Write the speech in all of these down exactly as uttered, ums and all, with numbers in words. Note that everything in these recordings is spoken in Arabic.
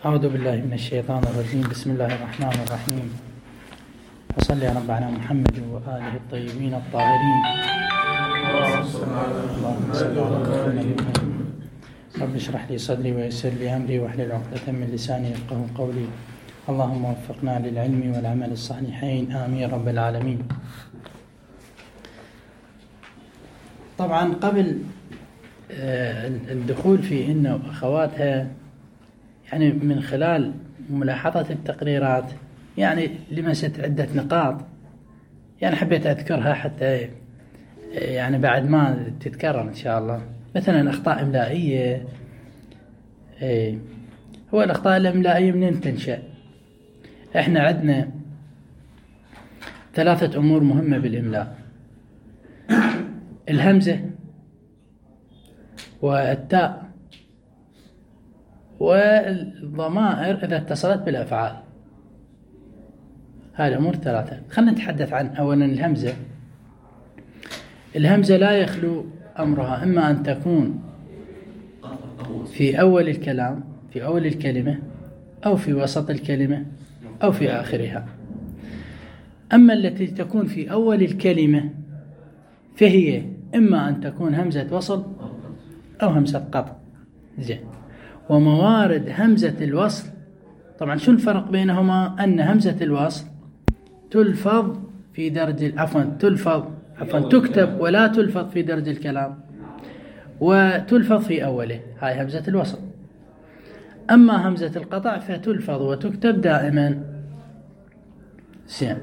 أعوذ بالله من الشيطان الرجيم. بسم الله الرحمن الرحيم. وصل يا رب على محمد وآله الطيبين الطاهرين. اللهم صل على محمد. رب اشرح لي صدري ويسر لي أمري واحلل عقدة من لساني يفقهوا قولي. اللهم وفقنا للعلم والعمل الصالحين آمين رب العالمين. طبعا قبل الدخول في إن وأخواتها، يعني من خلال ملاحظة التقريرات يعني لمست عدة نقاط، يعني حبيت أذكرها حتى يعني بعد ما تتكرر إن شاء الله. مثلا أخطاء إملائية. هو الأخطاء الإملائية منين تنشأ؟ إحنا عندنا ثلاثة أمور مهمة بالإملاء: الهمزة والتاء والضمائر إذا اتصلت بالأفعال. هذه الأمور ثلاثة. خلنا نتحدث عن أولا الهمزة. الهمزة لا يخلو أمرها إما أن تكون في أول الكلام في أول الكلمة أو في وسط الكلمة أو في آخرها. أما التي تكون في أول الكلمة فهي إما أن تكون همزة وصل أو همزة قطع. زين. وموارد همزة الوصل، طبعا شو الفرق بينهما؟ أن همزة الوصل تلفظ في درج عفوا تلفظ عفوا تكتب ولا تلفظ في درج الكلام، وتلفظ في أوله، هاي همزة الوصل. أما همزة القطع فتلفظ وتكتب دائما. زين.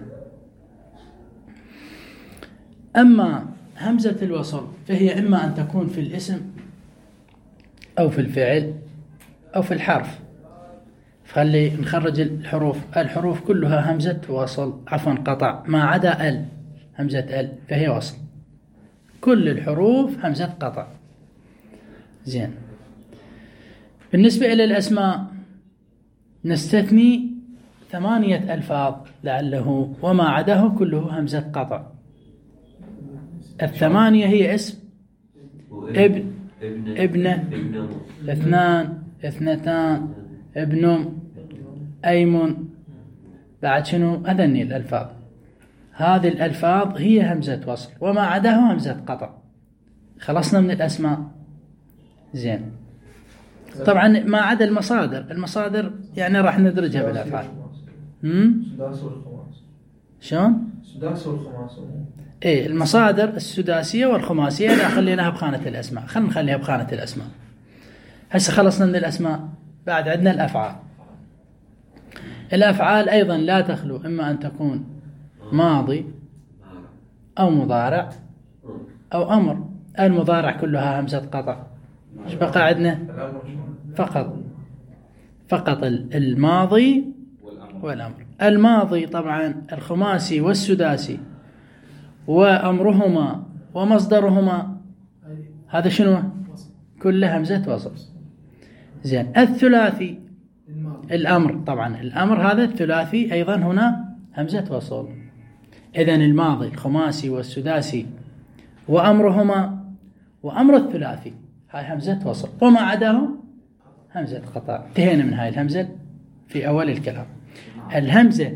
أما همزة الوصل فهي إما أن تكون في الاسم أو في الفعل أو في الحرف. خلي نخرج الحروف. الحروف كلها همزة وصل عفوا قطع ما عدا ال، همزة ال فهي وصل. كل الحروف همزة قطع. زين. بالنسبة إلى الأسماء نستثني ثمانية ألفاظ لعله وما عداه كله همزة قطع. الثمانية هي اسم، ابن، ابنة، اثنان، اثنتان، ابن، أيمن. بعد شنو؟ هذني الألفاظ. هذه الألفاظ هي همزة وصل وما عداه همزة قطع. خلصنا من الأسماء. زين. طبعا ما عدا المصادر. المصادر يعني راح ندرجها بالأفعال. هم؟ السداسي والخماسي. شلون؟ السداسي والخماسي. ايه المصادر السداسية والخماسية لا خليناها بخانة الأسماء. خلينا نخليها بخانة الأسماء. هسه خلصنا من الأسماء. بعد عندنا الأفعال. الأفعال أيضا لا تخلو إما أن تكون ماضي أو مضارع أو أمر. المضارع كلها همزة قطع. ايش بقى عندنا؟ فقط فقط الماضي والأمر. الماضي طبعا الخماسي والسداسي وأمرهما ومصدرهما هذا شنو؟ كله همزة وصل. زين. الثلاثي الأمر، طبعا الأمر هذا الثلاثي أيضا هنا همزة وصل. إذن الماضي الخماسي والسداسي وأمرهما وأمر الثلاثي هاي همزة وصل وما عداهم همزة قطع. انتهينا من هاي الهمزة في أول الكلام. الهمزة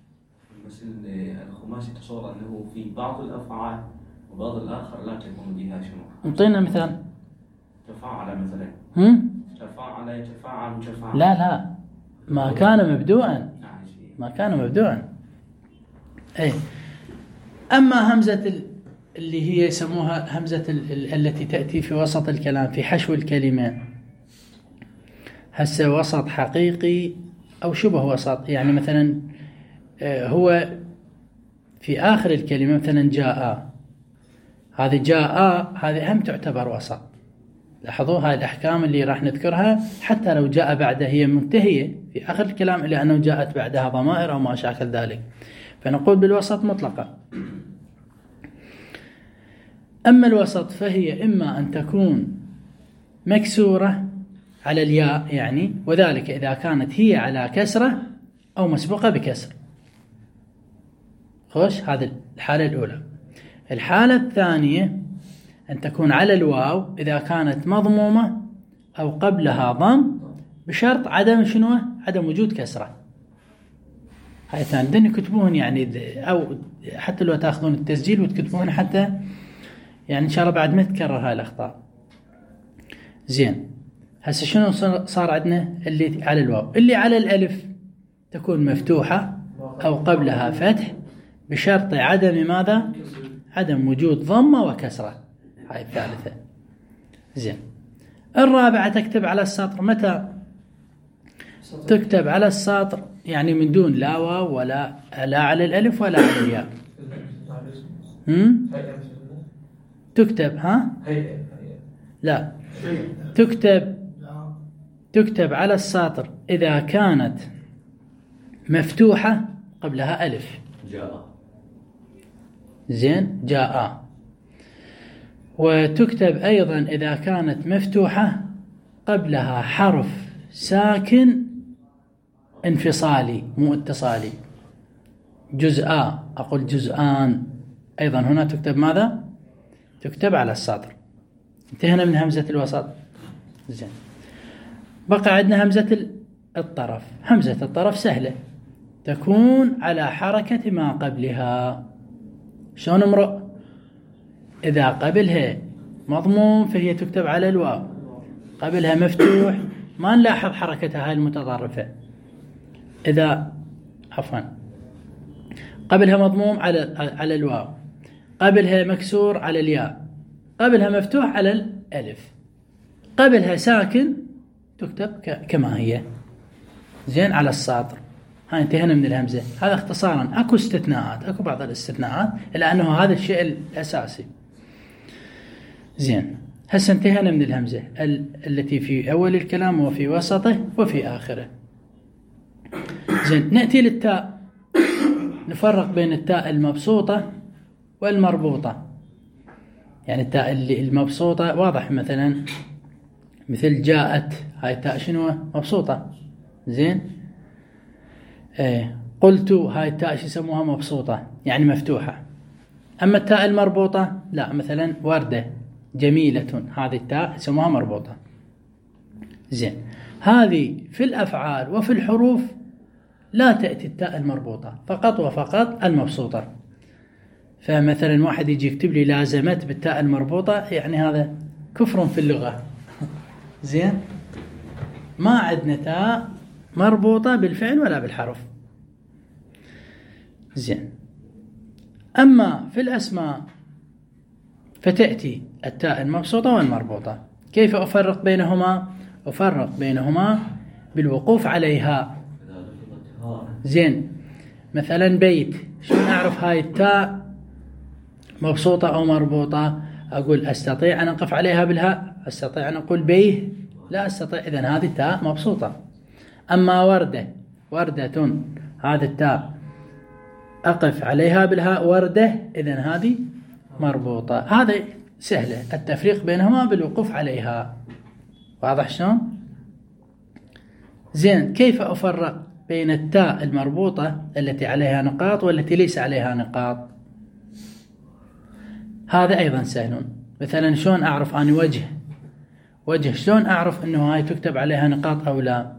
الخماسي تصور أنه في بعض الأفعال وبعض الآخر لا تكون بها شنو؟ انطينا مثال. تفاعل مثلا. هم؟ تفاعل يتفاعل تفاعل. لا لا ما كان مبدوءا. ما كان مبدوءا. ايه. أما همزة اللي هي يسموها همزة التي تأتي في وسط الكلام في حشو الكلمة، هسه وسط حقيقي أو شبه وسط. يعني مثلا هو في آخر الكلمة مثلا جاء، هذه جاء هذه هم تعتبر وسط. لاحظوا هاي الأحكام اللي راح نذكرها حتى لو جاء بعدها هي منتهية في آخر الكلام إلا أنه جاءت بعدها ضمائر أو ما شاكل ذلك، فنقول بالوسط مطلقا. أما الوسط فهي إما أن تكون مكسورة على الياء يعني، وذلك إذا كانت هي على كسرة أو مسبوقة بكسر. خوش. هذه الحالة الأولى. الحالة الثانية أن تكون على الواو إذا كانت مضمومة أو قبلها ضم بشرط عدم شنو؟ عدم وجود كسرة. هاي ثاني دن يكتبون يعني، أو حتى لو تأخذون التسجيل وتكتبون حتى يعني إن شاء الله بعد ما تكرر هاي الأخطاء. زين، هسه شنو صار عندنا؟ اللي على الواو، اللي على الألف تكون مفتوحة أو قبلها فتح بشرط عدم ماذا؟ عدم وجود ضمة وكسرة. هاي الثالثة. زين، الرابعة تكتب على السطر. متى تكتب على السطر؟ يعني من دون لا واو ولا لا على الألف ولا على الياء. هم؟ تكتب ها؟ لا، تكتب تكتب على السطر إذا كانت مفتوحة قبلها ألف. جاء. زين، جاء. وتكتب أيضا إذا كانت مفتوحة قبلها حرف ساكن انفصالي مو اتصالي. جزءا، أقول جزءان، أيضا هنا تكتب ماذا؟ تكتب على السطر. انتهينا من همزة الوسط. زين، بقى عندنا همزة الطرف. همزة الطرف سهلة، تكون على حركة ما قبلها. شلون امرؤ؟ إذا قبلها مضموم فهي تكتب على الواو، قبلها مفتوح ما نلاحظ حركتها هاي المتطرفة. إذا عفوا قبلها مضموم على على الواو، قبلها مكسور على الياء، قبلها مفتوح على الألف، قبلها ساكن تكتب كما هي. زين، على السطر. هاي انتهينا من الهمزة. هذا اختصارا. اكو استثناءات، اكو بعض الاستثناءات، الا انه هذا الشيء الاساسي. زين، هسه انتهينا من الهمزة ال- التي في اول الكلام وفي وسطه وفي اخره. زين، نأتي للتاء. نفرق بين التاء المبسوطة والمربوطة. يعني التاء اللي المبسوطة واضح، مثلا مثل جاءت، هاي التاء شنو؟ مبسوطة. زين، ايه، قلت، هاي التاء شو يسموها؟ مبسوطة، يعني مفتوحة. اما التاء المربوطة لا، مثلا وردة، جميلة، هذه التاء يسموها مربوطة. زين، هذه في الافعال وفي الحروف لا تأتي التاء المربوطة، فقط وفقط المبسوطة. فمثلا واحد يجي يكتب لي لازمت بالتاء المربوطة، يعني هذا كفر في اللغة. زين، ما عندنا تاء مربوطة بالفعل ولا بالحرف. زين، أما في الأسماء فتأتي التاء المبسوطة والمربوطة. كيف أفرق بينهما؟ أفرق بينهما بالوقوف عليها. زين، مثلا بيت، شلون أعرف هاي التاء مبسوطة أو مربوطة؟ أقول أستطيع أن أقف عليها بالهاء؟ أستطيع أن أقول بيه؟ لا أستطيع، إذن هذه التاء مبسوطة. أما وردة، وردة، هذه التاء أقف عليها بالهاء وردة، إذن هذه مربوطة. هذا سهلة التفريق بينهما بالوقوف عليها. واضح شلون؟ زين، كيف أفرق بين التاء المربوطة التي عليها نقاط والتي ليس عليها نقاط؟ هذا أيضا سهل. مثلا شلون أعرف أن وجه وجه شلون أعرف أنه هاي تكتب عليها نقاط أو لا؟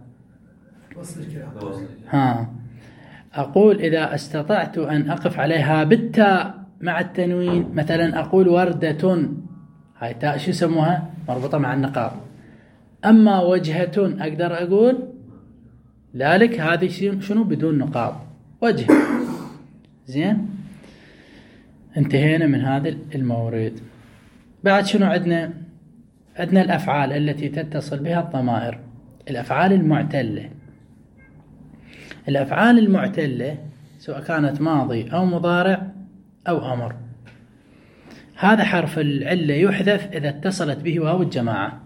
ها، أقول إذا استطعت أن أقف عليها بالتاء مع التنوين، مثلا أقول وردة، هاي تاء شو يسموها؟ مربوطة مع النقاط. أما وجهة أقدر أقول ذلك، هذه شنو؟ بدون نقاط، وجه. زين، انتهينا من هذا المورد. بعد شنو عندنا؟ عندنا الأفعال التي تتصل بها الضمائر، الأفعال المعتلة. الأفعال المعتلة سواء كانت ماضي أو مضارع أو أمر، هذا حرف العلة يحذف إذا اتصلت به واو الجماعة.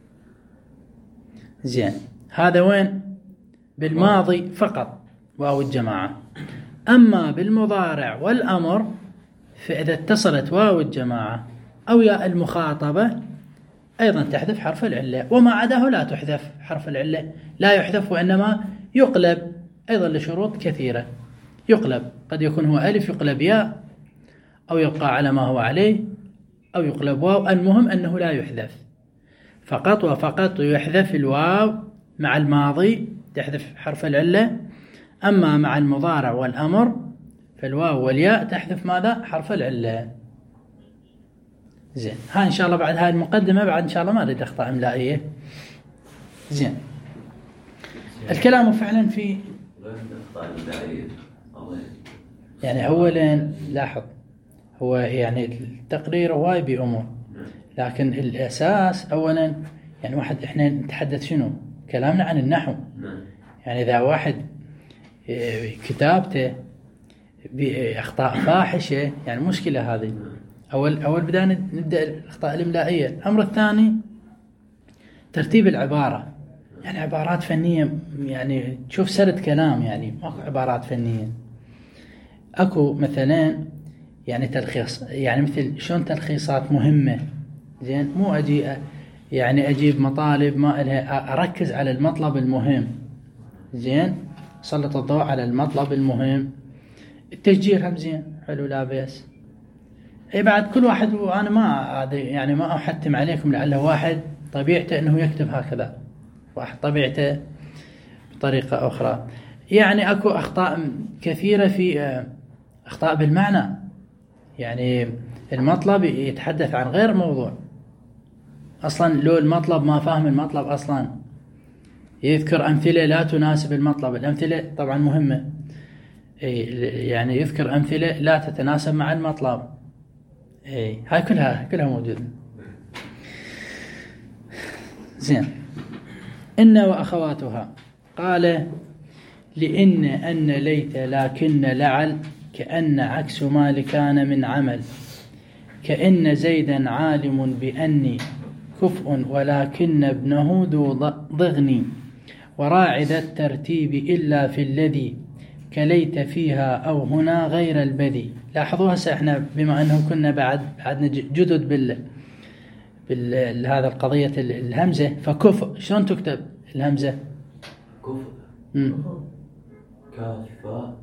زين، هذا وين؟ بالماضي فقط واو الجماعة. أما بالمضارع والأمر فإذا اتصلت واو الجماعة أو ياء المخاطبة أيضا تحذف حرف العلة، وما عداه لا تحذف حرف العلة، لا يحذف وإنما يقلب أيضا لشروط كثيرة. يقلب، قد يكون هو ألف يقلب ياء، أو يبقى على ما هو عليه، أو يقلب واو. المهم أنه لا يحذف، فقط وفقط يحذف الواو مع الماضي تحذف حرف العلة، أما مع المضارع والأمر فالواو والياء تحذف ماذا؟ حرف العلة. زين، هاي إن شاء الله بعد هاي المقدمة بعد إن شاء الله ما أريد أخطاء إملائية. زين، الكلام فعلا في يعني أولا لاحظ، هو يعني التقرير هواي بأمور، لكن الأساس أولا يعني واحد إحنا نتحدث شنو؟ كلامنا عن النحو. يعني إذا واحد كتابته بأخطاء فاحشة يعني مشكلة هذه. أول أول بدأنا نبدأ الأخطاء الإملائية. الأمر الثاني ترتيب العبارة، يعني عبارات فنية، يعني تشوف سرد كلام، يعني ماكو عبارات فنية. أكو مثلا يعني تلخيص، يعني مثل شلون تلخيصات مهمة. زين، مو أجي يعني أجيب مطالب ما إلها، أركز على المطلب المهم. زين، سلط الضوء على المطلب المهم. التشجير هم زين، حلو لا بأس. اي بعد كل واحد، وانا ما يعني ما احتم عليكم، لعله واحد طبيعته انه يكتب هكذا، واحد طبيعته بطريقة اخرى. يعني اكو اخطاء كثيرة، في اخطاء بالمعنى، يعني المطلب يتحدث عن غير موضوع اصلا، لو المطلب ما فاهم المطلب اصلا يذكر امثلة لا تناسب المطلب. الامثلة طبعا مهمة، يعني يذكر امثلة لا تتناسب مع المطلب. اي هاي كلها كلها موجودة. زين، إن وأخواتها. قال لإن أن ليت لكن لعل كأن عكس ما لكان من عمل، كأن زيدا عالم بأني كفء ولكن ابنه ذو ضغني، وراعي ذا الترتيب إلا في الذي كليت فيها أو هنا غير البذي. لاحظوا هسه احنا بما انه كنا بعد بعدنا جدد بال بال هذا القضية الهمزة، فكفء شلون تكتب الهمزة؟ كفء كاف فاء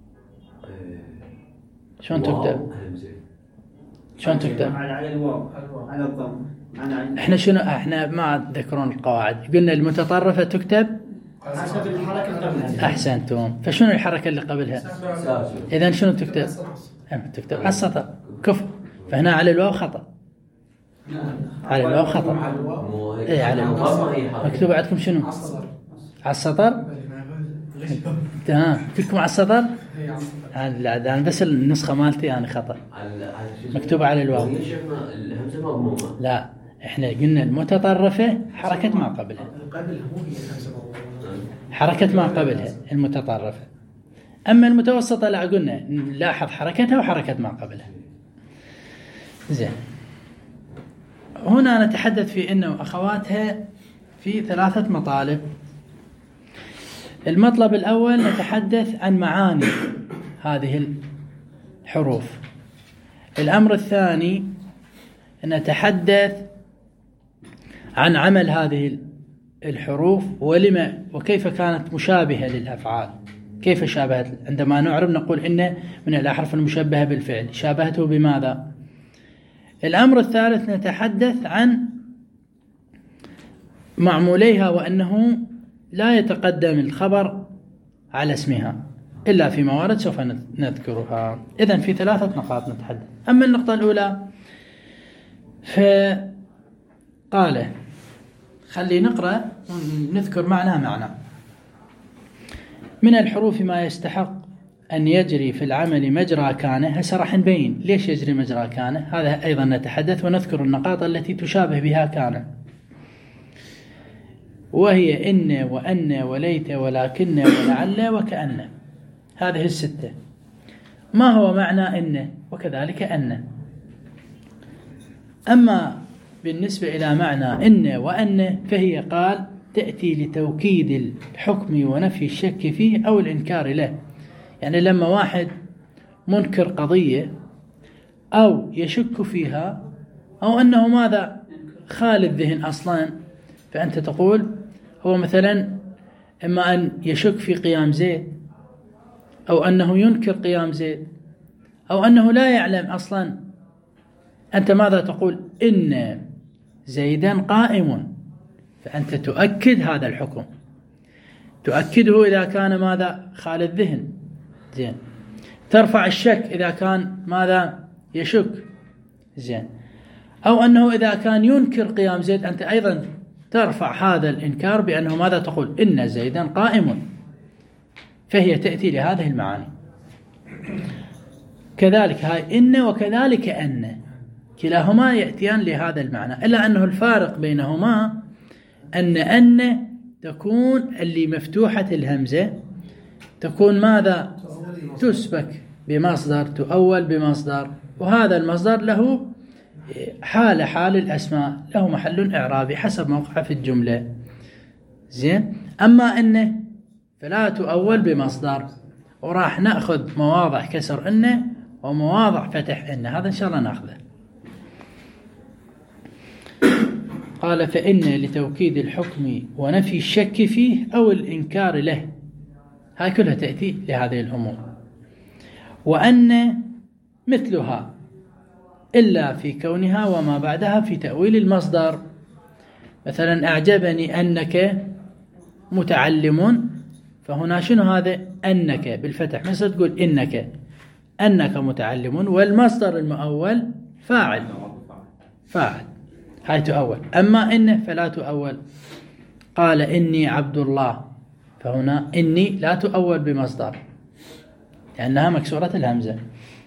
شلون تكتب؟ شلون تكتب؟ على الواو على الضم. احنا شنو احنا ما تذكرون القواعد؟ قلنا المتطرفة تكتب حسب الحركة قبلها. احسنتم. فشنو الحركة اللي قبلها؟ اذا شنو تكتب؟ تكتب على السطر كفء، فهنا على الواو خطأ، على الواو خطأ. اي على الواو مكتوب عندكم شنو؟ على السطر. تمام، كلكم على السطر. لا ده بس النسخة مالتي انا خطأ، مكتوبة على الواو. الهمزة مضمومة. لا احنا قلنا المتطرفة حركة ما قبلها، حركة ما قبلها المتطرفة. أما المتوسطة لا، قلنا نلاحظ حركتها وحركة ما قبلها. زين، هنا نتحدث في إنه وأخواتها في ثلاثة مطالب. المطلب الأول نتحدث عن معاني هذه الحروف. الأمر الثاني نتحدث عن عمل هذه الحروف، ولما وكيف كانت مشابهة للأفعال، كيف شابهت. عندما نعرب نقول إن من الأحرف المشبهة بالفعل شابهته بماذا. الأمر الثالث نتحدث عن معموليها، وأنه لا يتقدم الخبر على اسمها إلا في موارد سوف نذكرها. إذن في ثلاثة نقاط نتحدث. أما النقطة الأولى فقال خلي نقرأ ونذكر معنى معنى. من الحروف ما يستحق أن يجري في العمل مجرى كان. هسه راح نبين ليش يجري مجرى كان، هذا أيضا نتحدث ونذكر النقاط التي تشابه بها كان، وهي إن وأن وليت ولكن ولعل وكأن. هذه الستة. ما هو معنى إن وكذلك أن؟ أما بالنسبة إلى معنى إن وأن فهي قال تأتي لتوكيد الحكم ونفي الشك فيه أو الإنكار له. يعني لما واحد منكر قضية أو يشك فيها أو أنه ماذا خال الذهن أصلا، فأنت تقول هو مثلا إما أن يشك في قيام زيد، أو أنه ينكر قيام زيد، أو أنه لا يعلم أصلا. أنت ماذا تقول؟ إن زيدا قائم، فأنت تؤكد هذا الحكم. تؤكده إذا كان ماذا خال الذهن، زين. ترفع الشك إذا كان ماذا يشك، زين. أو أنه إذا كان ينكر قيام زيد أنت أيضا ترفع هذا الإنكار بأنه ماذا تقول إن زيدا قائم، فهي تأتي لهذه المعاني. كذلك هاي إن وكذلك أن كلاهما يأتيان لهذا المعنى، إلا أنه الفارق بينهما أن أن تكون اللي مفتوحة الهمزة تكون ماذا تسبك بمصدر، تؤول بمصدر، وهذا المصدر له حال حال الأسماء، له محل إعرابي حسب موقعه في الجملة، زين. أما إن فلا تؤول بمصدر، وراح نأخذ مواضع كسر إن ومواضع فتح إن، هذا إن شاء الله نأخذه. قال فإن لتوكيد الحكم ونفي الشك فيه أو الإنكار له، هاي كلها تأتي لهذه الأمور. وأن مثلها إلا في كونها وما بعدها في تأويل المصدر. مثلا أعجبني أنك متعلم، فهنا شنو هذا أنك بالفتح، مثل تقول إنك أنك متعلم، والمصدر المؤول فاعل فاعل، هاي تؤول. أما إن فلا تؤول. قال إني عبد الله، فهنا إني لا تؤول بمصدر لأنها مكسورة الهمزة.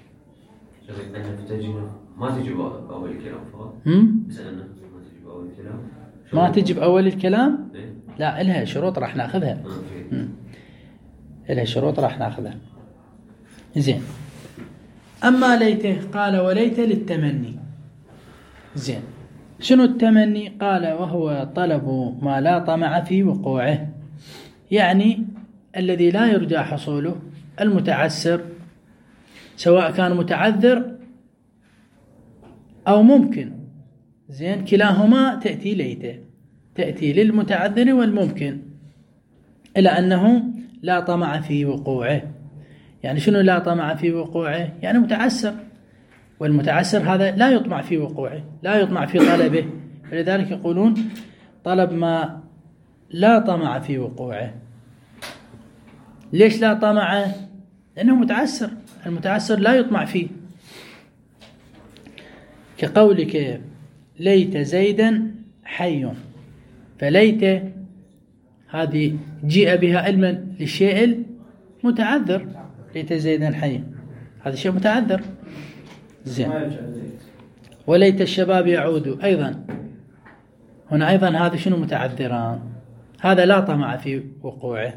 ما تجي بأول الكلام فقط، بس أنه ما تجي بأول الكلام، ما تجي بأول الكلام، لا إلها شروط راح نأخذها، إلها شروط راح نأخذها، زين. أما ليته قال وليت للتمني، زين. شنو التمني؟ قال وهو طلب ما لا طمع في وقوعه، يعني الذي لا يرجى حصوله، المتعسر، سواء كان متعذر أو ممكن، زين. كلاهما تأتي ليته، تأتي للمتعذر والممكن، إلى أنه لا طمع في وقوعه. يعني شنو لا طمع في وقوعه؟ يعني متعسر، والمتعسر هذا لا يطمع في وقوعه، لا يطمع في طلبه، فلذلك يقولون طلب ما لا طمع في وقوعه. ليش لا طمع؟ لأنه متعسر، المتعسر لا يطمع فيه. كقولك ليت زيدا حي، فليت هذه جيء بها علما للشيء المتعذر، ليت زيدا حي هذا شيء متعذر، زين. وليت الشباب يعود أيضا، هنا أيضا هذا شنو متعذران، هذا لا طمع في وقوعه،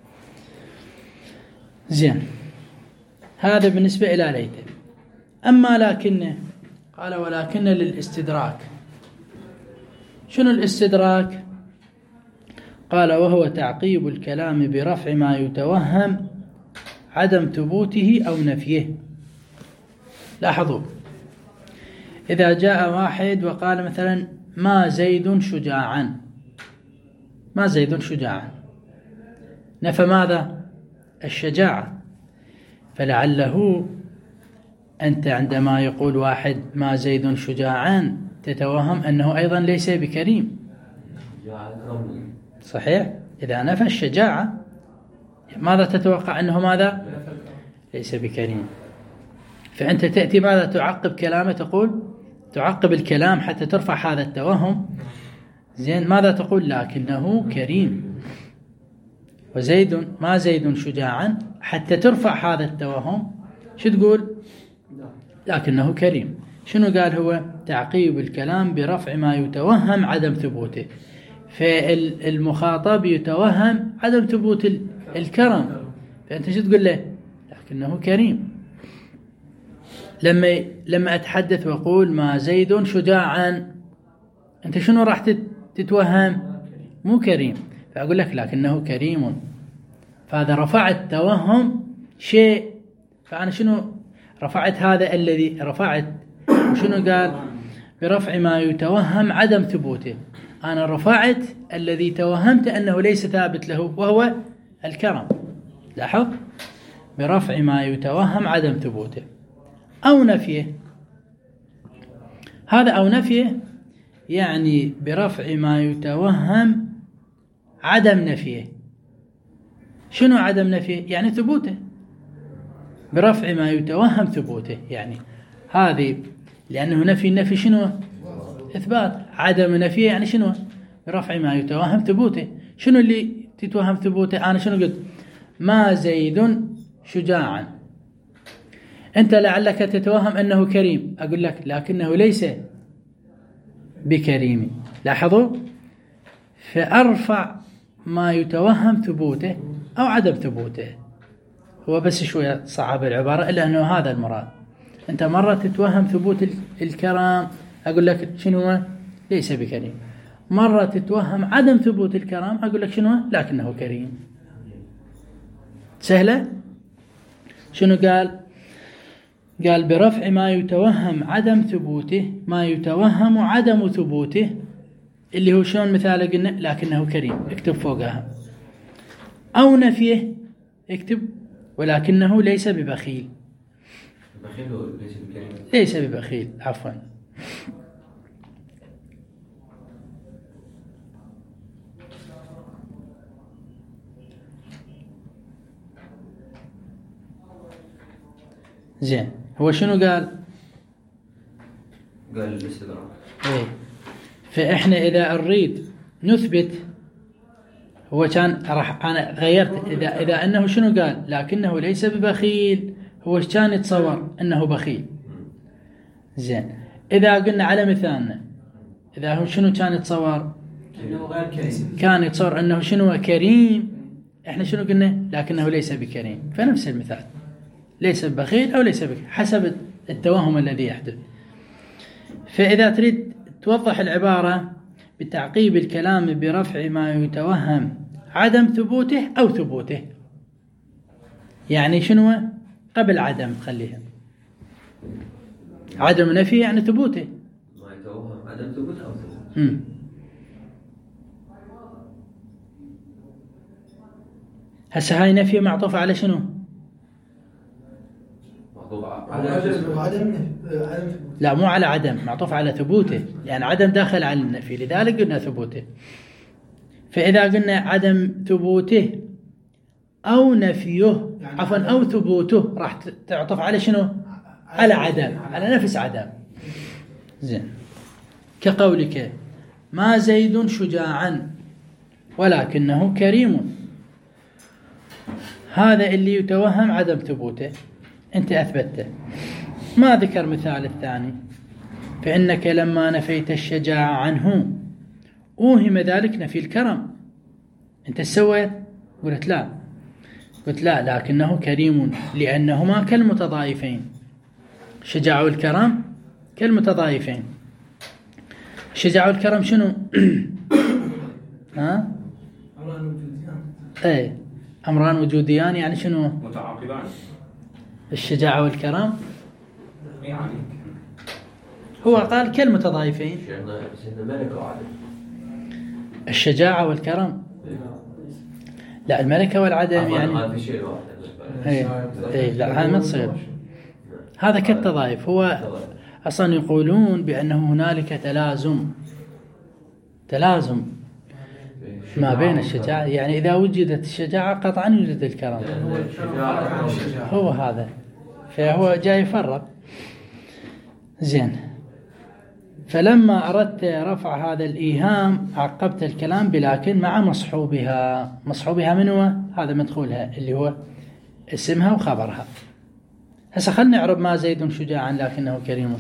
زين. هذا بالنسبة إلى ليت. أما لكن قال ولكن للاستدراك. شنو الاستدراك؟ قال وهو تعقيب الكلام برفع ما يتوهم عدم ثبوته أو نفيه. لاحظوا إذا جاء واحد وقال مثلا ما زيد شجاعا، ما زيد شجاعا، نفى ماذا؟ الشجاعة. فلعله أنت عندما يقول واحد ما زيد شجاعا تتوهم أنه أيضا ليس بكريم، صحيح؟ إذا نفى الشجاعة ماذا تتوقع؟ أنه ماذا؟ ليس بكريم. فأنت تأتي ماذا تعقب كلامه، تقول تعقب الكلام حتى ترفع هذا التوهم، زين. ماذا تقول؟ لكنه كريم. وزيد ما زيد شجاعا، حتى ترفع هذا التوهم شو تقول؟ لكنه كريم. شنو قال هو؟ تعقيب الكلام برفع ما يتوهم عدم ثبوته. فالمخاطب يتوهم عدم ثبوت الكرم، فأنت شو تقول له؟ لكنه كريم. لما لما أتحدث وأقول ما زيد شجاعا، أنت شنو راح تتوهم؟ مو كريم، فأقول لك لكنه كريم. فهذا رفعت توهم شيء، فأنا شنو رفعت؟ هذا الذي رفعت. وشنو قال؟ برفع ما يتوهم عدم ثبوته. أنا رفعت الذي توهمت أنه ليس ثابت له وهو الكرم. لاحظ، برفع ما يتوهم عدم ثبوته أو نفيه. هذا أو نفيه يعني برفع ما يتوهم عدم نفيه. شنو عدم نفيه؟ يعني ثبوته، برفع ما يتوهم ثبوته. يعني هذه لأنه نفي النفي شنو؟ إثبات. عدم نفيه يعني شنو؟ برفع ما يتوهم ثبوته. شنو اللي تتوهم ثبوته؟ أنا شنو قلت؟ ما زيد شجاعا. أنت لعلك تتوهم أنه كريم، أقول لك لكنه ليس بكريم. لاحظوا، فأرفع ما يتوهم ثبوته أو عدم ثبوته. هو بس شوية صعب العبارة، إلا أنه هذا المراد. أنت مرة تتوهم ثبوت الكرام، أقول لك شنو هو؟ ليس بكريم. مرة تتوهم عدم ثبوت الكرام، أقول لك شنو هو؟ لكنه كريم. سهلة؟ شنو قال؟ قال برفع ما يتوهم عدم ثبوته، ما يتوهم عدم ثبوته، اللي هو شلون مثال قلنا لكنه كريم، اكتب فوقها. أو نفيه، اكتب ولكنه ليس ببخيل. بخيل ليس بكريم. ليس ببخيل، عفوا. زين، هو شنو قال؟ قال الاستدراك. ايه، فإحنا إذا نريد نثبت، هو كان راح أنا غيرت إذا إذا أنه شنو قال؟ لكنه ليس ببخيل، هو كان يتصور أنه بخيل. زين، إذا قلنا على مثالنا، إذا هو شنو كان يتصور؟ انه غير كريم. كان يتصور أنه شنو كريم. إحنا شنو قلنا؟ لكنه ليس بكريم. فنفس المثال، ليس ببخيل أو ليس بكريم حسب التوهم الذي يحدث. فإذا تريد توضح العبارة بتعقيب الكلام برفع ما يتوهم عدم ثبوته أو ثبوته، يعني شنو قبل عدم؟ خليها عدم نفي يعني ثبوته. ما يتوهم عدم ثبوت أو ثبوت. امم هسه هاي نفي معطوفة على شنو؟ معطوف على عدم عدم لا، مو على عدم، معطوف على ثبوته، يعني عدم داخل على النفي، لذلك قلنا ثبوته. فإذا قلنا عدم ثبوته أو نفيه، عفوا أو ثبوته، راح تعطف على شنو؟ على عدم، على نفس عدم. زين، كقولك ما زيد شجاعا ولكنه كريم، هذا اللي يتوهم عدم ثبوته، أنت أثبته. ما ذكر مثال الثاني، فإنك لما نفيت الشجاعة عنه أوهم ذلك نفي الكرم. أنت سويت؟ قلت لا، قلت لا لكنه كريم، لأنهما كالمتضايفين. الشجاعة والكرم كالمتضايفين. الشجاعة والكرم شنو؟ ها؟ أمران وجوديان. ايه، أمران وجوديان، يعني شنو؟ متعاقبان. الشجاعة والكرم يعني هو قال كالمتضايفين. سيدنا ملك وعدم. الشجاعة والكرم لا، الملكة والعدم يعني هذا شيء واحد. ايه ايه، لا هذا ما تصير، هذا كالتضايف. هو أصلا يقولون بأنه هنالك تلازم، تلازم ما بين الشجاعة، يعني إذا وجدت الشجاعة قطعا يوجد الكرم. هو هذا، فهو جاي يفرق. زين، فلما أردت رفع هذا الإيهام عقبت الكلام بلكن مع مصحوبها. مصحوبها من هو؟ هذا مدخولها اللي هو اسمها وخبرها. هسه خلنا نعرب ما زيد شجاعا لكنه كريم.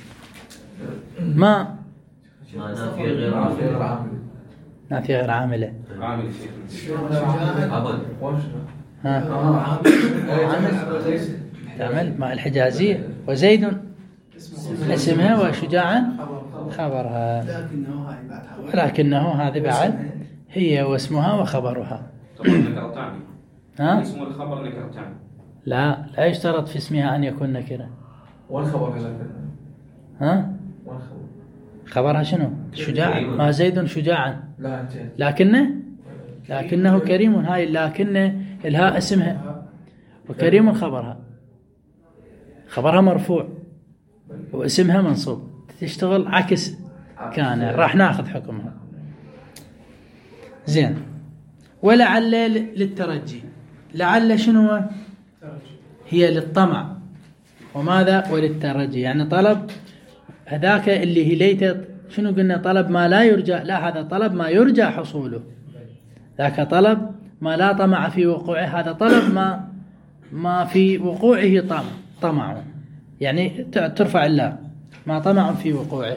ما ما نافية غير عاملة. نافية غير عاملة. عامل عمل. ها، عامل تعمل مع الحجازية. وزيد اسمها وشجاعا خبرها، ولكنه هذه بعد هي واسمها وخبرها. طبعا نكرة تعني. ها؟ اسم الخبر نكرة تعني. لا، لا يشترط في اسمها أن يكون نكرة. والخبر لكن ها؟ والخبر خبرها شنو؟ شجاع. ما زيد شجاعا لا انت لكنه لكنه كريم. هاي لكنه الهاء اسمها وكريم خبرها. خبرها مرفوع واسمها منصوب، تشتغل عكس كان، راح ناخذ حكمها. زين، ولعل للترجي. لعل شنو هي للطمع، وماذا وللترجي، يعني طلب هذاك اللي هي ليت شنو قلنا طلب ما لا يرجى، لا هذا طلب ما يرجى حصوله، ذاك طلب ما لا طمع في وقوعه، هذا طلب ما ما في وقوعه طمع طمع يعني ترفع الله ما طمع في وقوعه.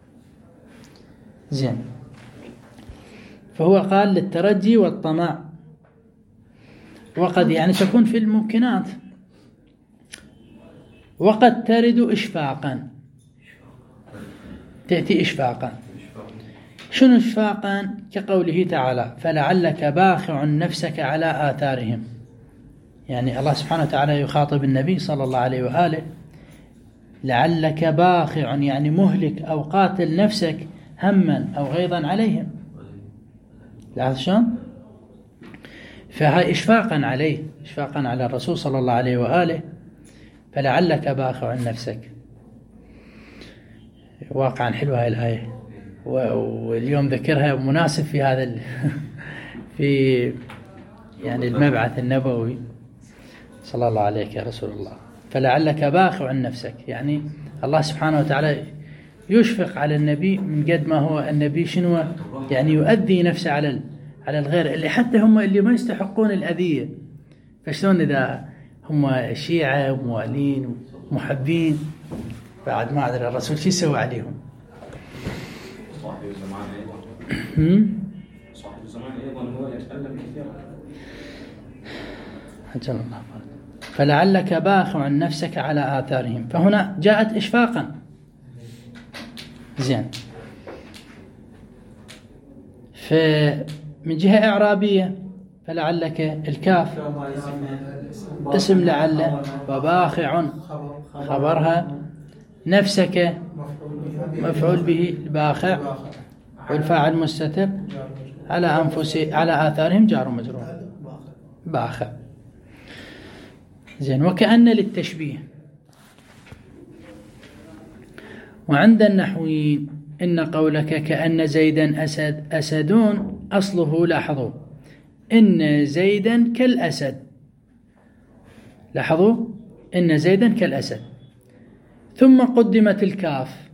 زين، فهو قال للترجي والطمع، وقد يعني تكون في الممكنات، وقد ترد إشفاقا، تأتي إشفاقا. شنو إشفاقا؟ كقوله تعالى فلعلك باخع نفسك على آثارهم، يعني الله سبحانه وتعالى يخاطب النبي صلى الله عليه وآله لعلك باخع يعني مهلك أو قاتل نفسك هما أو غيظا عليهم، لاحظ شلون؟ فهي إشفاقا عليه، إشفاقا على الرسول صلى الله عليه وآله، فلعلك باخع نفسك. واقعا حلوة هاي الآية، واليوم ذكرها مناسب في هذا ال... في يعني المبعث النبوي صلى الله عليك يا رسول الله. فلعلك باخع نفسك، يعني الله سبحانه وتعالى يشفق على النبي من قد ما هو النبي شنو يعني يؤذي نفسه على على الغير اللي حتى هم اللي ما يستحقون الأذية، فشلون إذا هم شيعة وموالين محبين بعد ما أدري الرسول شو يسوي عليهم. صاحب الزمان أيضا صاحب الزمان أيضا هو يتألم كثيرا. أجل الله. فلعلك باخع نفسك على آثارهم، فهنا جاءت إشفاقا. زين، فمن جهة إعرابية فلعلك الكاف اسم لعل، وباخع خبرها، نفسك مفعول به باخع، والفاعل مستتر، على أنفس على آثارهم جار مجرور باخع. زين، وكأن للتشبيه. وعند النحويين إن قولك كأن زيدا أسد أسدون أصله لاحظوا إن زيدا كالأسد، لاحظوا إن زيدا كالأسد، ثم قدمت الكاف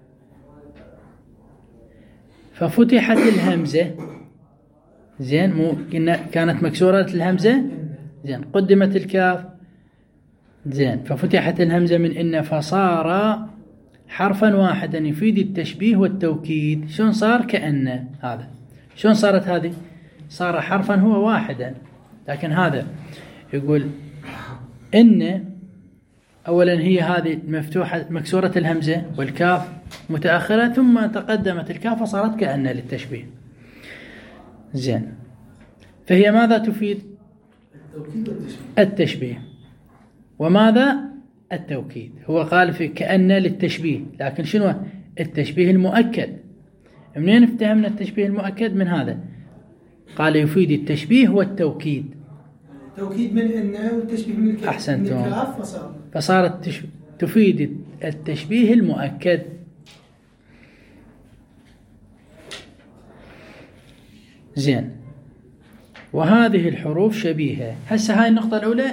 ففتحت الهمزة. زين، مو كانت مكسورة الهمزة، زين قدمت الكاف، زين ففتحت الهمزة من إن، فصار حرفا واحدا يفيد التشبيه والتوكيد. شون صار كأن؟ هذا شون صارت هذه؟ صار حرفا هو واحدا، لكن هذا يقول إن أولا هي هذه مفتوحة مكسورة الهمزة والكاف متأخرة، ثم تقدمت الكاف وصارت كأن للتشبيه. زين، فهي ماذا تفيد؟ التشبيه. وماذا؟ التوكيد. هو قال في كأن للتشبيه، لكن شنو التشبيه المؤكد؟ منين افتهمنا التشبيه المؤكد؟ من هذا قال يفيد التشبيه والتوكيد. توكيد من إن والتشبيه من الكاف. أحسنتم، فصارت تفيد التشبيه المؤكد. زين، وهذه الحروف شبيهة. هسه هاي النقطة الأولى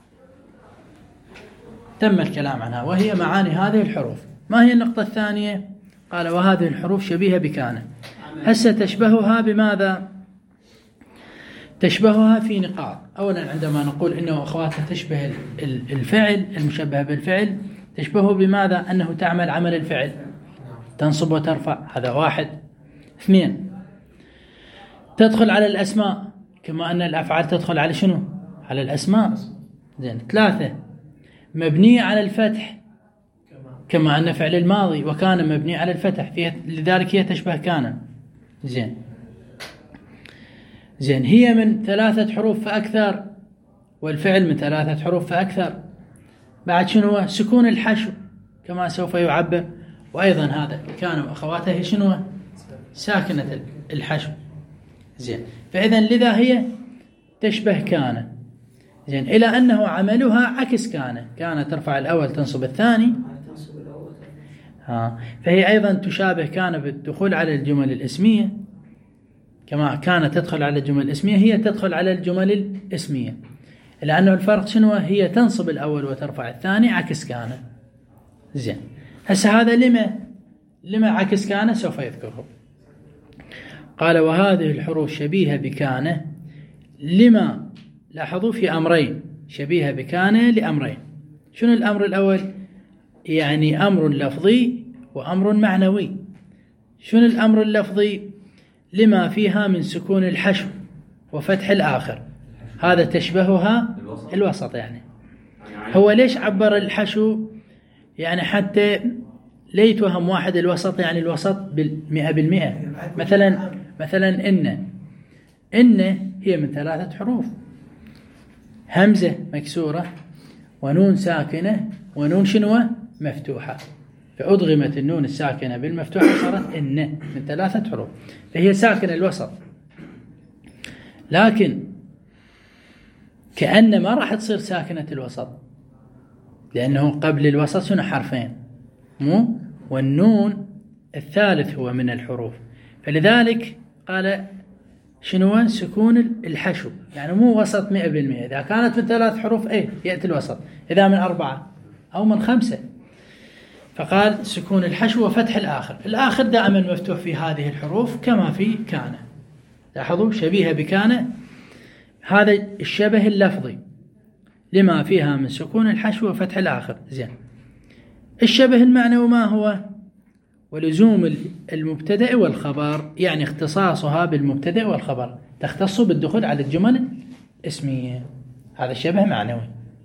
تم الكلام عنها، وهي معاني هذه الحروف. ما هي النقطة الثانية؟ قال وهذه الحروف شبيهة بكان. هسه تشبهها بماذا؟ تشبهها في نقاط. أولا عندما نقول إنه أخواتها تشبه الفعل المشبه بالفعل، تشبهه بماذا؟ أنه تعمل عمل الفعل، تنصب وترفع، هذا واحد. اثنين، تدخل على الأسماء كما أن الأفعال تدخل على شنو؟ على الأسماء. زين. ثلاثة، مبنية على الفتح كما أن فعل الماضي وكان مبني على الفتح، لذلك هي تشبه كان. زين زين هي من ثلاثة حروف فأكثر، والفعل من ثلاثة حروف فأكثر. بعد شنو؟ سكون الحشو كما سوف يعبر، وأيضا هذا كان وأخواته هي شنو؟ ساكنة الحشو. زين، فإذا لذا هي تشبه كان. زين، إلى أنه عملها عكس كان، كان ترفع الأول تنصب الثاني، ها فهي أيضا تشابه كان بالدخول على الجمل الاسمية، كما كانت تدخل على الجمل الاسمية هي تدخل على الجمل الاسمية. لأنه الفرق شنو؟ هي تنصب الأول وترفع الثاني عكس كان. زين، هسه هذا لما لما عكس كان سوف يذكره. قال وهذه الحروف شبيهة بكان لما، لاحظوا في أمرين، شبيهة بكان لأمرين. شنو الأمر الأول؟ يعني أمر لفظي وأمر معنوي. شنو الأمر اللفظي؟ لما فيها من سكون الحشو وفتح الآخر، هذا تشبهها الوسط, الوسط يعني. هو ليش عبر الحشو؟ يعني حتى لا يتوهم واحد الوسط يعني الوسط بالمئة بالمئة. مثلا مثلا إن إن هي من ثلاثة حروف، همزة مكسورة ونون ساكنة ونون شنوة مفتوحة، فأدغمت النون الساكنة بالمفتوحة صارت إن من ثلاثة حروف، فهي ساكنة الوسط. لكن كأن ما راح تصير ساكنة الوسط، لأنه قبل الوسط شنو حرفين مو، والنون الثالث هو من الحروف، فلذلك قال شنو سكون الحشو، يعني مو وسط مئة بالمئة. إذا كانت من ثلاث حروف ايه يأتي الوسط، إذا من أربعة أو من خمسة فقال سكون الحشو وفتح الآخر. الآخر دائما مفتوح في هذه الحروف كما في كان. لاحظوا شبيهة بكان، هذا الشبه اللفظي لما فيها من سكون الحشو وفتح الآخر. زين، الشبه المعنوي ما هو؟ ولزوم المبتدأ والخبر، يعني اختصاصها بالمبتدأ والخبر، تختص بالدخول على الجمل الاسمية، هذا الشبه معنوي.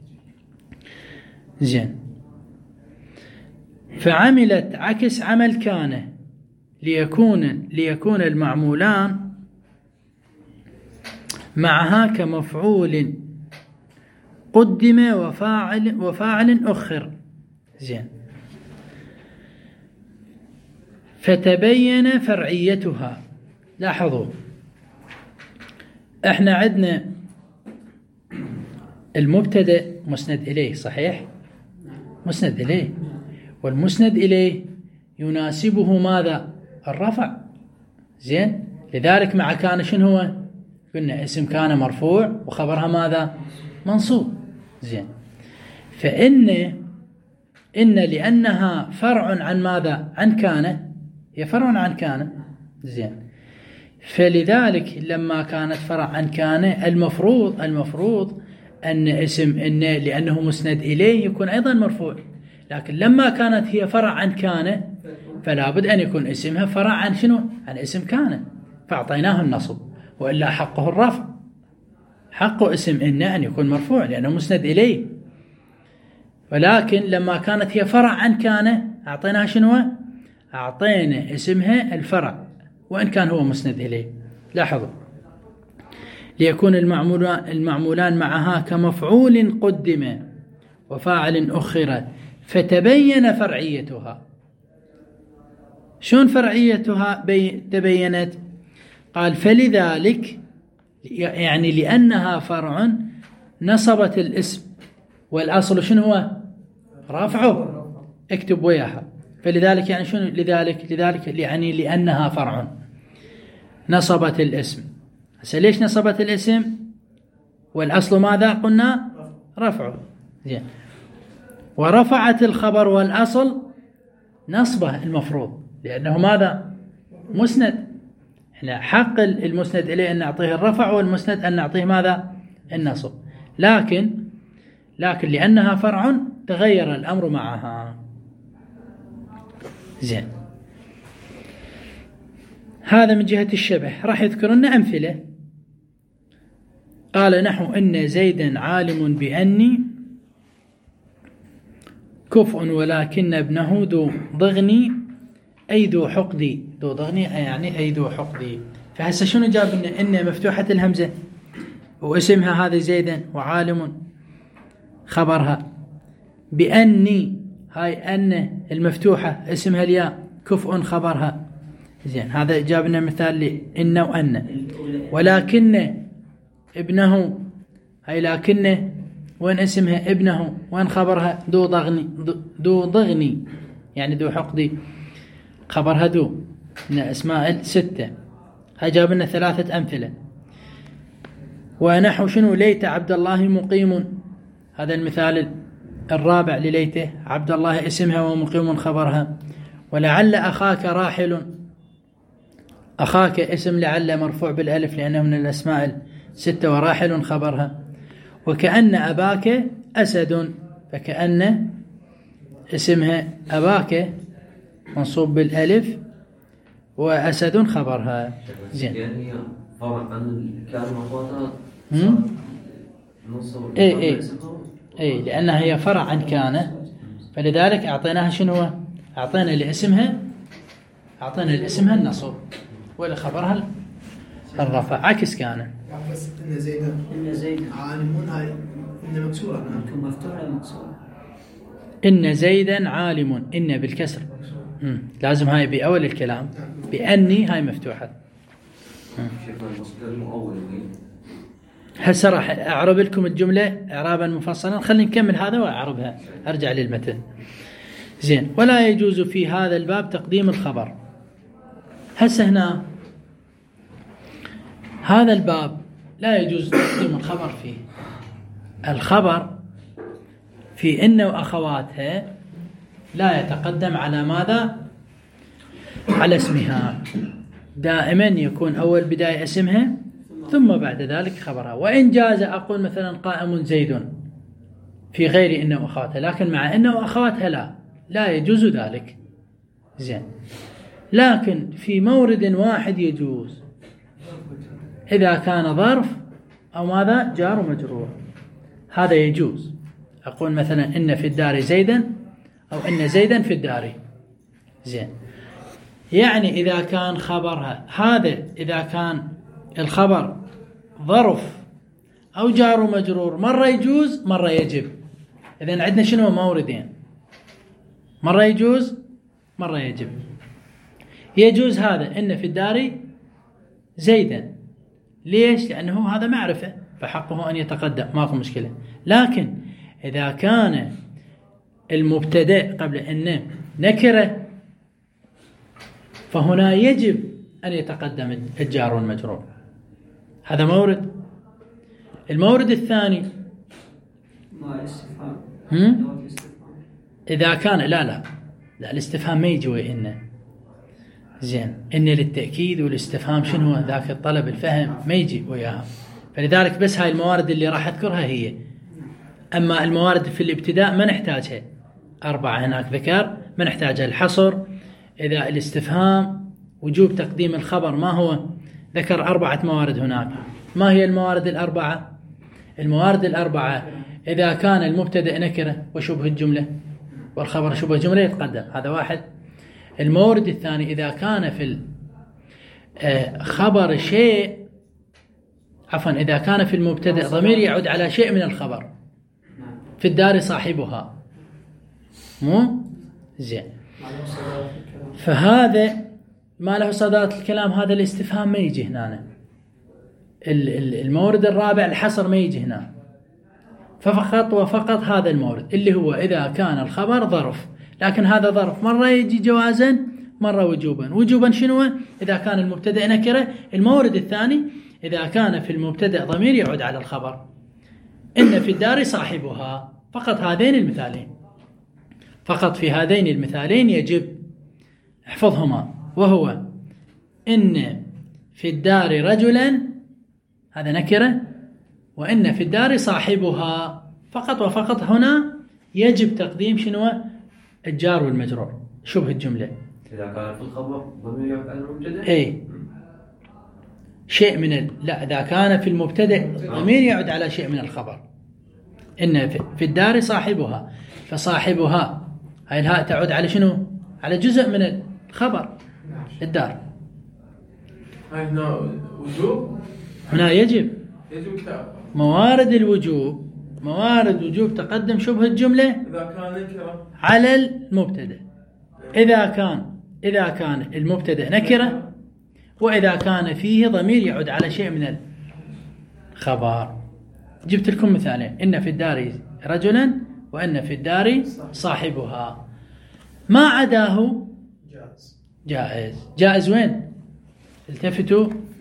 زين، فعملت عكس عمل كان ليكون ليكون المعمولان معها كمفعول قدم وفاعل وفاعل أخر. زين، فتبين فرعيتها. لاحظوا احنا عندنا المبتدأ مسند إليه، صحيح؟ مسند إليه، والمسند إليه يناسبه ماذا؟ الرفع. زين، لذلك مع كان شنو هو؟ قلنا اسم كان مرفوع وخبرها ماذا؟ منصوب. زين، فإن إن لأنها فرع عن ماذا؟ عن كان، هي فرع عن كان. زين، فلذلك لما كانت فرع عن كان المفروض المفروض أن اسم إن لأنه مسند إليه يكون أيضا مرفوع، لكن لما كانت هي فرع عن كان فلا بد أن يكون اسمها فرع عن شنو؟ عن اسم كان، فأعطيناه النصب، وإلا حقه الرفع. حقه اسم إن أن يكون مرفوع لأنه مسند إليه، ولكن لما كانت هي فرع عن كان أعطيناها شنو؟ أعطينا اسمها الفرع وإن كان هو مسند إليه. لاحظوا ليكون المعمولان, المعمولان معها كمفعول قدم وفاعل أخر فتبين فرعيتها. شون فرعيتها تبينت؟ قال فلذلك يعني لأنها فرع نصبت الاسم، والأصل شنو هو؟ رفعه. اكتب وياها. فلذلك يعني شنو لذلك؟ لذلك يعني لأنها فرع نصبت الاسم. هسه ليش نصبت الاسم؟ والأصل ماذا قلنا؟ رفعه. زين، ورفعت الخبر والأصل نصبه المفروض، لأنه ماذا؟ مسند. احنا حق المسند إليه أن نعطيه الرفع، والمسند أن نعطيه ماذا؟ النصب. لكن لكن لأنها فرع تغير الأمر معها. زين، هذا من جهة الشبه. راح يذكر لنا أمثلة. قال نحو إن زيدا عالم بأني كفء ولكن ابنه ذو ضغني أي ذو حقدي. ذو ضغني يعني أي ذو حقدي. فهسه شنو جاب لنا؟ إن مفتوحة الهمزة واسمها هذا زيدا، وعالم خبرها، بأني هاي أن المفتوحة اسمها الياء، كفء خبرها. زين، هذا جاب لنا مثال لإن وأن. ولكن ابنه، هاي لكن وين اسمها؟ ابنه. وين خبرها؟ ذو ضغني. ذو ضغني يعني ذو حقدي، خبرها ذو. من أسماء ستة. هاي جاب لنا ثلاثة أمثلة. ونحو شنو ليت عبد الله مقيم، هذا المثال الرابع لليته، عبد الله اسمها ومقيم خبرها. ولعل أخاك راحل، أخاك اسم لعل مرفوع بالألف لأنه من الأسماء الستة، وراحل خبرها. وكأن أباك أسد، فكأن اسمها أباك منصوب بالألف وأسد خبرها. زين. يعني فرق عن كان وأخواتها. إيه إيه إيه لأنها هي فرع عن كان، فلذلك أعطيناها شنو؟ أعطينا لاسمها أعطينا لاسمها النصب ولخبرها الرفع، عكس كان. بس إن زيدا إن زيد عالمون هاي إن مكسورة، ممكن مفتوحة مكسورة. إن زيدا عالم، إن بالكسر. مم. لازم هاي بأول الكلام، بأني هاي مفتوحة. شيخنا المصدر المؤول. هسه راح أعرب لكم الجملة إعرابا مفصلا، خلينا نكمل هذا وأعربها أرجع للمتن. زين. ولا يجوز في هذا الباب تقديم الخبر. هسه هنا هذا الباب لا يجوز تقديم الخبر فيه. الخبر في إن وأخواتها لا يتقدم على ماذا؟ على اسمها، دائما يكون أول بداية اسمها ثم بعد ذلك خبرها. وإن جاز أقول مثلا قائم زيد في غير إن وأخواتها، لكن مع إن وأخواتها لا لا يجوز ذلك. زين. لكن في مورد واحد يجوز، إذا كان ظرف أو ماذا جار ومجرور، هذا يجوز. أقول مثلا إن في الدار زيدا، أو إن زيدا في الدار. زين. يعني إذا كان خبرها هذا، إذا كان الخبر ظرف أو جار ومجرور، مرة يجوز مرة يجب. إذن عندنا شنو موردين، مرة يجوز مرة يجب. يجوز هذا إن في الدار زيدا، ليش؟ لأنه هذا معرفة فحقه أن يتقدم، ماكو مشكلة. لكن إذا كان المبتدأ قبل إن نكرة، فهنا يجب أن يتقدم الجار والمجرور. هذا مورد. المورد الثاني ما الاستفهام. هم؟ إذا كان لا لا لا الاستفهام ما يجي وإن. زين. إن للتأكيد والاستفهام شنو هو؟ ذاك الطلب الفهم ما يجي وياها. فلذلك بس هاي الموارد اللي راح أذكرها هي. أما الموارد في الابتداء ما نحتاجها، أربعة هناك ذكر ما نحتاجها. الحصر، إذا الاستفهام، وجوب تقديم الخبر، ما هو؟ ذكر أربعة موارد هناك. ما هي الموارد الأربعة؟ الموارد الأربعة إذا كان المبتدأ نكرة وشبه الجملة والخبر شبه الجملة يتقدم، هذا واحد. المورد الثاني إذا كان في خبر شيء، عفوا إذا كان في المبتدأ ضمير يعود على شيء من الخبر، في الدار صاحبها، مو زين. فهذا ما له صدارة الكلام، هذا الاستفهام ما يجي هنا. المورد الرابع الحصر ما يجي هنا، ففقط وفقط هذا المورد اللي هو إذا كان الخبر ظرف. لكن هذا ظرف مرة يجي جوازا مرة وجوبا. وجوبا شنو؟ إذا كان المبتدأ نكرة. المورد الثاني إذا كان في المبتدأ ضمير يعود على الخبر، إن في الدار صاحبها. فقط هذين المثالين، فقط في هذين المثالين يجب احفظهما، وهو إن في الدار رجلا، هذا نكرة، وإن في الدار صاحبها. فقط وفقط هنا يجب تقديم شنو؟ الجار والمجرور شبه الجملة. إذا كان في الخبر ضمير يعود على المبتدأ. إيه شيء من ال... لا إذا كان في المبتدأ ضمير يعود على شيء من الخبر. إن في الدار صاحبها، فصاحبها هاي الهاء تعود على شنو؟ على جزء من الخبر الدار. هاي هنا وجوب، هنا يجب. يجب كتاب. موارد الوجوب، موارد وجوب تقدم شبه الجملة إذا كان نكرة على المبتدأ. إذا كان إذا كان المبتدأ نكرة، وإذا كان فيه ضمير يعود على شيء من الخبر. جبت لكم مثالين، إن في الدار رجلا، وإن في الدار صاحبها. ما عداه جائز. جائز. جائز وين؟ التفتوا في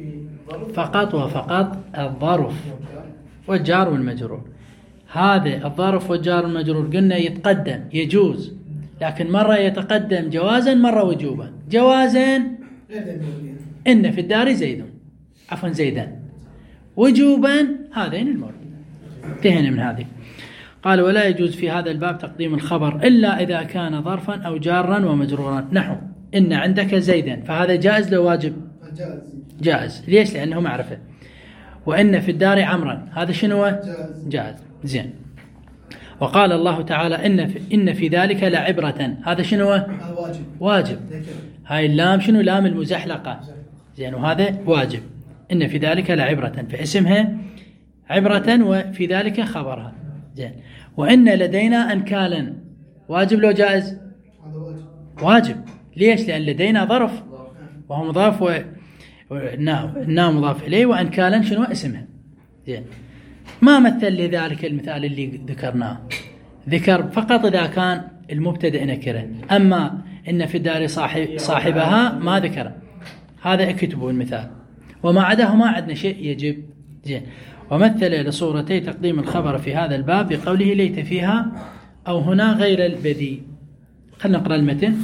فقط وفقط الظرف والجار والمجرور. هذا الظرف والجار والمجرور قلنا يتقدم يجوز، لكن مرة يتقدم جوازا مرة وجوبا. جوازا إن في الدار زيد، عفوا زيدا. وجوبا هذين الموجود. انتهينا من هذه. قال ولا يجوز في هذا الباب تقديم الخبر إلا إذا كان ظرفا أو جارا ومجرورا. نحو إن عندك زيدا، فهذا جائز لو واجب؟ جائز. ليش؟ لأنه معرفة. وإن في الدار عمرا، هذا شنو؟ جائز. زين. وقال الله تعالى إن في, إن في ذلك لعبرة، هذا شنو؟ واجب. واجب. هاي اللام شنو؟ لام المزحلقة. زين. وهذا واجب. إن في ذلك لعبرة، فاسمها عبرة وفي ذلك خبرها. زين. وإن لدينا أنكالا، واجب لو جائز؟ هذا واجب. واجب. ليش؟ لأن لدينا ظرف وهو مضاف و والنام مضاف إليه، وأنكالا شنو اسمها. زين. ما مثل لذلك المثال اللي ذكرناه، ذكر فقط إذا كان المبتدأ نكرة، أما إن في الدار صاحب صاحبها ما ذكر. هذا اكتبوا المثال، وما عداه ما عندنا شيء يجب. زين. ومثل لصورتي تقديم الخبر في هذا الباب بقوله ليت فيها أو هنا غير البديء. خلنا نقرأ المتن.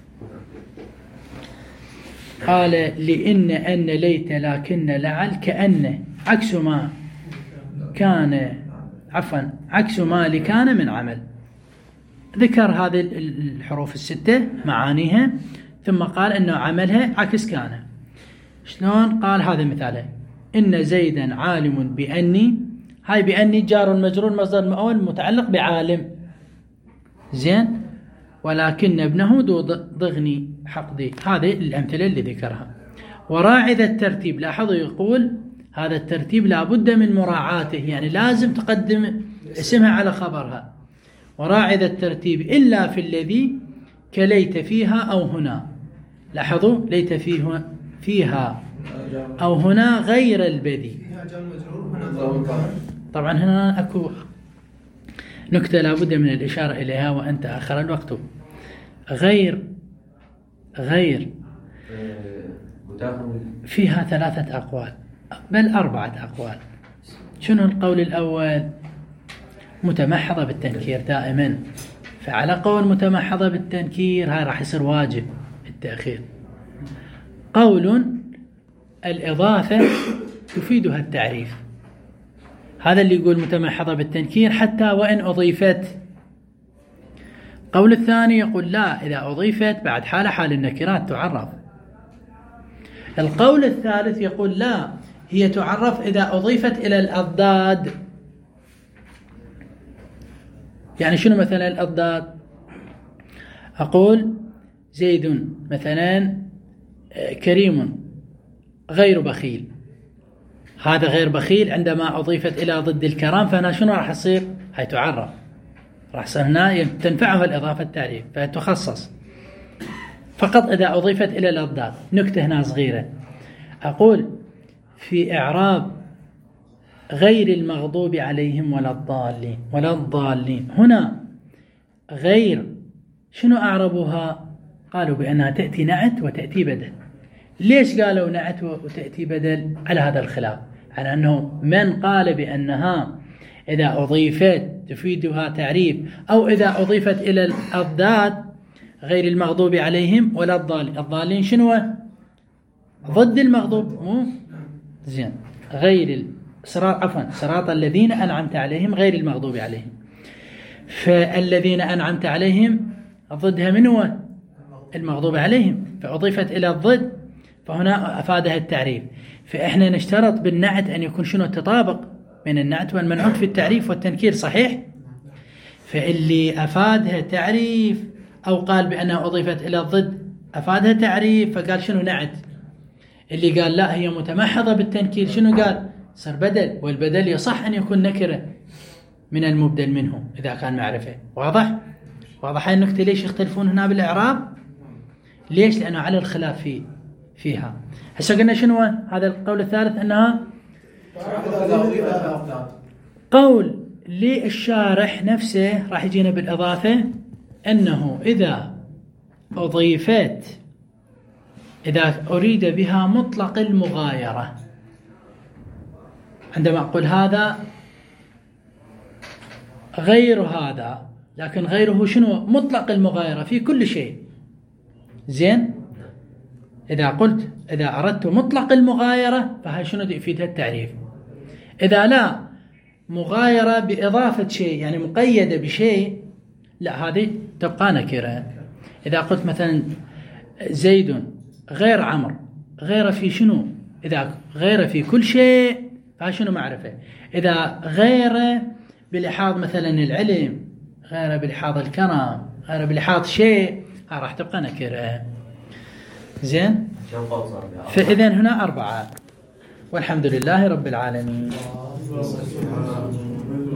قال لإن أن ليت لكن لعل كأن عكس ما كان، عفوا عكس ما لكان من عمل. ذكر هذه الحروف الستة معانيها، ثم قال أنه عملها عكس كان. شلون؟ قال هذا مثاله: إن زيدا عالم بأني، هاي بأني جار مجرور مصدر مؤول متعلق بعالم. زين. ولكن ابنه ذو ضغني حقدي. هذه الأمثلة اللي ذكرها. وراعي ذا الترتيب، لاحظوا يقول هذا الترتيب لابد من مراعاته، يعني لازم تقدم اسمها على خبرها. وراعي ذا الترتيب إلا في الذي كليت فيها أو هنا. لاحظوا ليت فيه فيها أو هنا غير البدي. طبعا هنا أكو نكتة لابد من الإشارة إليها وأنت آخر الوقت. غير غير فيها ثلاثة أقوال، بل أربعة أقوال. شنو القول الأول؟ متمحضة بالتنكير دائما، فعلى قول متمحضة بالتنكير هاي راح يصير واجب التأخير. قول الإضافة تفيدها التعريف، هذا اللي يقول متمحضة بالتنكير حتى وإن أضيفت. قول الثاني يقول لا، إذا أضيفت بعد حالة حال النكرات تعرف. القول الثالث يقول لا، هي تعرف إذا أضيفت إلى الأضداد. يعني شنو مثلا الأضداد؟ أقول زيد مثلا كريم غير بخيل، هذا غير بخيل عندما أضيفت إلى ضد الكرام، فهنا شنو راح يصير؟ هي تعرف، راح يصير هنا تنفعها الإضافة التعريف فتخصص فقط إذا أضيفت إلى الأضداد. نكتة هنا صغيرة، أقول في إعراب غير المغضوب عليهم ولا الضالين ولا الضالين، هنا غير شنو أعربها؟ قالوا بأنها تأتي نعت وتأتي بدل. ليش قالوا نعت وتأتي بدل؟ على هذا الخلاف، على أنه من قال بأنها إذا أضيفت تفيدها تعريف، أو إذا أضيفت إلى الأضداد غير المغضوب عليهم ولا الضالين. الضالين شنو؟ ضد المغضوب. مو زين. غير الصراط، عفوا صراط الذين أنعمت عليهم غير المغضوب عليهم. فالذين أنعمت عليهم ضدها من هو؟ المغضوب عليهم، فأضيفت إلى الضد فهنا أفادها التعريف. فإحنا نشترط بالنعت أن يكون شنو التطابق بين النعت والمنعوت في التعريف والتنكير، صحيح؟ فاللي أفادها تعريف أو قال بأنها أضيفت إلى الضد أفادها تعريف فقال شنو نعت. اللي قال لا هي متمحضة بالتنكير شنو قال؟ صار بدل، والبدل يصح أن يكون نكرة من المبدل منه إذا كان معرفة. واضح؟ واضح هاي النكتة. ليش يختلفون هنا بالإعراب؟ ليش؟ لأنه على الخلاف في فيها. هسه قلنا شنو هذا القول الثالث؟ أنها قول للشارح نفسه راح يجينا بالإضافة، أنه إذا أضيفت، إذا أريد بها مطلق المغايرة، عندما أقول هذا غير هذا، لكن غيره شنو؟ مطلق المغايرة في كل شيء. زين، إذا قلت إذا أردت مطلق المغايرة فهي شنو يفيدها التعريف. إذا لا مغايرة بإضافة شيء يعني مقيدة بشيء، لا هذه تبقى نكرة. إذا قلت مثلا زيد غير عمرو، غير في شنو؟ إذا غير في كل شيء فهي شنو معرفة. إذا غير بلحاظ مثلا العلم، غير بلحاظ الكرم، غير بلحاظ شيء، ها راح تبقى نكرة. زين، فإذا هنا أربعة، والحمد لله رب العالمين.